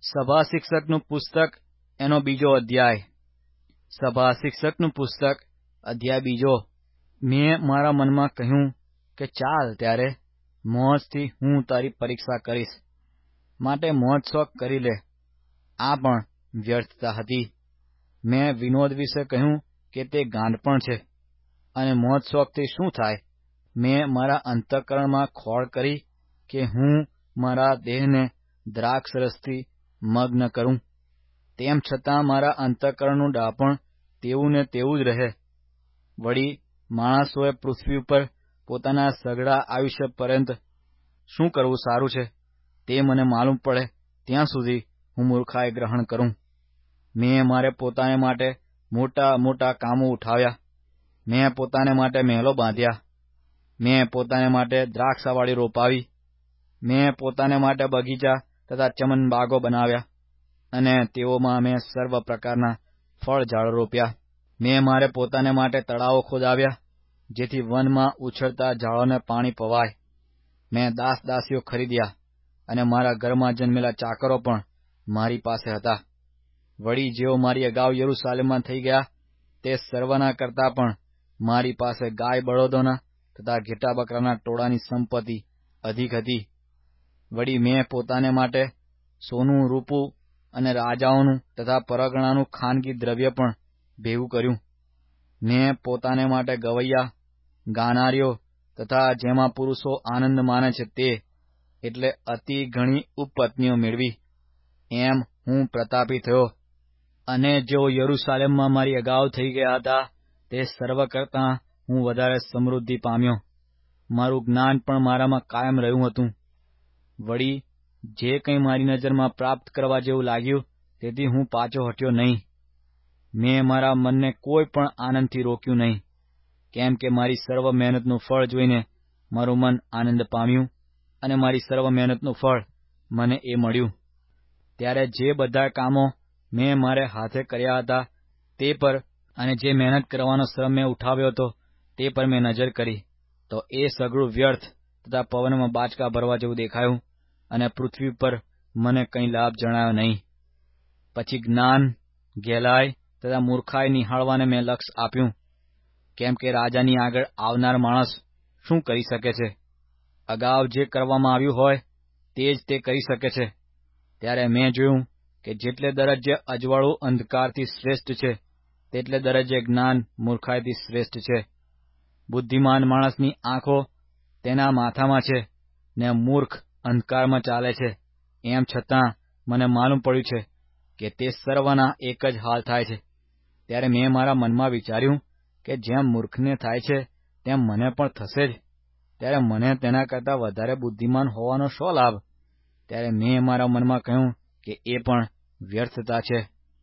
સભા શિક્ષકનું પુસ્તક એનો બીજો અધ્યાય. સભા શિક્ષકનું પુસ્તક અધ્યાય બીજો. મેં મારા મનમાં કહ્યું કે ચાલ ત્યારે મોજથી હું તારી પરીક્ષા કરીશ, માટે મોજ શોખ કરી લે. આ પણ વ્યર્થતા હતી. મેં વિનોદ વિશે કહ્યું કે તે ગાંડપણ છે, અને મોજ શોખથી શું થાય? મેં મારા અંતઃકરણમાં ખોળ કરી કે હું મારા દેહને દ્રાક્ષરસથી મગ્ન કરું. તેમ છતાં મારા અંતઃકરણનું ડાપણ તેવું ને તેવું જ રહે. વળી માણસોએ પૃથ્વી ઉપર પોતાના સઘળા આયુષ્ય પર્યંત શું કરવું સારું છે તે મને માલુમ પડે ત્યાં સુધી હું મૂર્ખાઈ ગ્રહણ કરું. મેં મારે પોતાને માટે મોટા મોટા કામો ઉઠાવ્યા. મેં પોતાને માટે મહેલો બાંધ્યા. મેં પોતાને માટે દ્રાક્ષાવાળી રોપાવી. મેં પોતાને માટે બગીચા તથા ચમન બાગો બનાવ્યા, અને તેઓમાં મેં સર્વ પ્રકારના ફળ ઝાડ રોપ્યા. મેં મારે પોતાને માટે તળાવો ખોદાવ્યા, જેથી વનમાં ઉછળતા ઝાડોને પાણી પવાય. મેં દાસ દાસીઓ ખરીદ્યા, અને મારા ઘરમાં જન્મેલા ચાકરો પણ મારી પાસે હતા. વળી જેઓ મારી અગાઉ યરૂશાલેમમાં થઈ ગયા, તે સર્વના કરતાં પણ મારી પાસે ગાય બળદોના તથા ઘેટા બકરાના ટોળાની સંપત્તિ અધિક હતી. વળી મેં પોતાને માટે સોનું, રૂપું અને રાજાઓનું તથા પરગણાનું ખાનગી દ્રવ્ય પણ ભેગું કર્યું. મેં પોતાને માટે ગવૈયા, ગાનારીઓ તથા જેમાં પુરુષો આનંદ માને છે તે, એટલે અતિ ઘણી ઉપપત્નીઓ મેળવી. એમ હું પ્રતાપી થયો, અને જેઓ યરૂશાલેમમાં મારી અગાઉ થઈ ગયા હતા, તે સર્વ કરતાં હું વધારે સમૃદ્ધિ પામ્યો. મારું જ્ઞાન પણ મારામાં કાયમ રહ્યું હતું. વળી જે કંઈ મારી નજરમાં પ્રાપ્ત કરવા જેવું લાગ્યું, તેથી હું પાછો હટ્યો નહીં. મેં મારા મનને કોઈ પણ આનંદથી રોક્યું નહીં, કેમ કે મારી સર્વ મહેનતનું ફળ જોઈને મારું મન આનંદ પામ્યું, અને મારી સર્વ મહેનતનું ફળ મને એ મળ્યું. ત્યારે જે બધા કામો મેં મારે હાથે કર્યા હતા તે પર, અને જે મહેનત કરવાનો શ્રમ મેં ઉઠાવ્યો હતો તે પર મેં નજર કરી, તો એ સઘળું વ્યર્થ તથા પવનમાં બાચકા ભરવા જેવું દેખાયું, અને પૃથ્વી પર મને કંઈ લાભ જણાયો નહીં. પછી જ્ઞાન, ગહેલાઈ તથા મૂર્ખાઈ નિહાળવાને મેં લક્ષ આપ્યું, કેમ કે રાજાની આગળ આવનાર માણસ શું કરી શકે છે? અગાઉ જે કરવામાં આવ્યું હોય તે જ તે કરી શકે છે. ત્યારે મેં જોયું કે જેટલે દરજ્જે અજવાળું અંધકારથી શ્રેષ્ઠ છે, તેટલે દરજ્જે જ્ઞાન મૂર્ખાઈથી શ્રેષ્ઠ છે. બુદ્ધિમાન માણસની આંખો તેના માથામાં છે, ને મૂર્ખ અંધકારમાં ચાલે છે. એમ છતાં મને માલુમ પડ્યું છે કે તે સર્વના એક જ હાલ થાય છે. ત્યારે મેં મારા મનમાં વિચાર્યું કે જેમ મૂર્ખને થાય છે તેમ મને પણ થશે જ. ત્યારે મને તેના કરતાં વધારે બુદ્ધિમાન હોવાનો શો લાભ? ત્યારે મેં મારા મનમાં કહ્યું કે એ પણ વ્યર્થતા છે.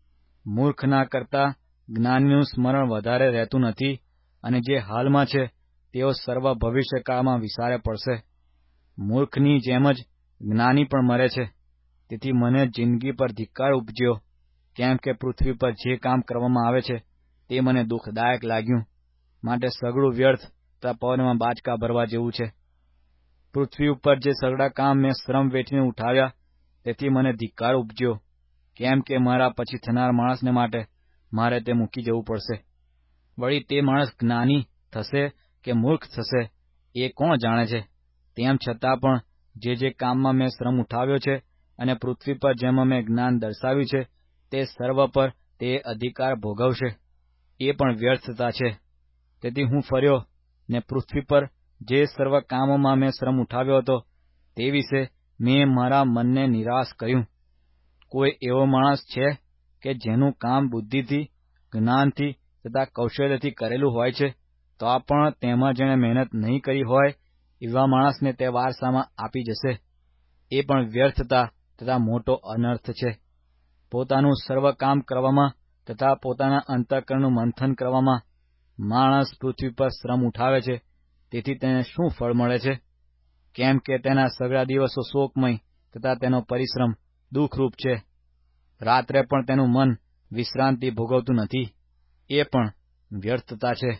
મૂર્ખના કરતાં જ્ઞાનીનું સ્મરણ વધારે રહેતું નથી, અને જે હાલમાં છે તેઓ સર્વ ભવિષ્યકાળમાં વિસારે પડશે. મૂર્ખની જેમ જ જ્ઞાની પણ મરે છે. તેથી મને જિંદગી પર ધિક્કાર ઉપજ્યો, કેમ કે પૃથ્વી પર જે કામ કરવામાં આવે છે તે મને દુઃખદાયક લાગ્યું, માટે સઘળું વ્યર્થ તથા પવનમાં બાચકા ભરવા જેવું છે. પૃથ્વી ઉપર જે સઘળા કામ મેં શ્રમ વેઠીને ઉઠાવ્યા, તેથી મને ધિક્કાર ઉપજ્યો, કેમ કે મારા પછી થનાર માણસને માટે મારે તે મૂકી જવું પડશે. વળી તે માણસ જ્ઞાની થશે કે મૂર્ખ થશે એ કોણ જાણે છે? તેમ છતાં પણ જે કામમાં મેં શ્રમ ઉઠાવ્યો છે, અને પૃથ્વી પર જેમાં મેં જ્ઞાન દર્શાવ્યું છે, તે સર્વ પર તે અધિકાર ભોગવશે. એ પણ વ્યર્થતા છે. તેથી હું ફર્યો, ને પૃથ્વી પર જે સર્વ કામોમાં મેં શ્રમ ઉઠાવ્યો હતો તે વિશે મેં મારા મનને નિરાશ કર્યું. કોઈ એવો માણસ છે કે જેનું કામ બુદ્ધિથી, જ્ઞાનથી તથા કૌશલ્યથી કરેલું હોય છે, તો આ પણ તેમાં જેણે મહેનત નહીં કરી હોય એવા માણસને તે વારસામાં આપી જશે. એ પણ વ્યર્થતા તથા મોટો અનર્થ છે. પોતાનું સર્વ કામ કરવામાં તથા પોતાના અંતઃકરણનું મંથન કરવામાં માણસ પૃથ્વી પર શ્રમ ઉઠાવે છે, તેથી તેને શું ફળ મળે છે? કેમ કે તેના સઘળા દિવસો શોકમય તથા તેનો પરિશ્રમ દુઃખરૂપ છે. રાત્રે પણ તેનું મન વિશ્રાંતિ ભોગવતું નથી. એ પણ વ્યર્થતા છે.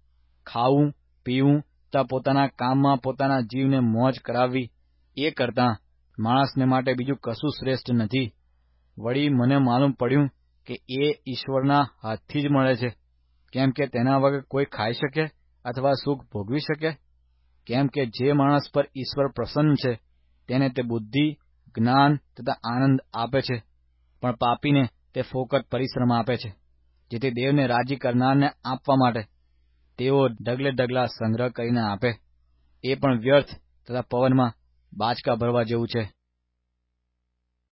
ખાવું, પીવું તથા પોતાના કામમાં પોતાના જીવને મોજ કરાવવી, એ કરતાં માણસને માટે બીજું કશું શ્રેષ્ઠ નથી. વળી મને માલુમ પડ્યું કે એ ઈશ્વરના હાથથી જ મળે છે, કેમ કે તેના વગર કોઈ ખાઈ શકે અથવા સુખ ભોગવી શકે? કેમ કે જે માણસ પર ઈશ્વર પ્રસન્ન છે તેને તે બુદ્ધિ, જ્ઞાન તથા આનંદ આપે છે, પણ પાપીને તે ફોકટ પરિશ્રમ આપે છે, જેથી દેવને રાજી કરનારને આપવા માટે તેઓ ઢગલે ઢગલા સંગ્રહ કરીને આપે, એ પણ વ્યર્થ તથા પવનમાં બાચકા ભરવા જેવું છે.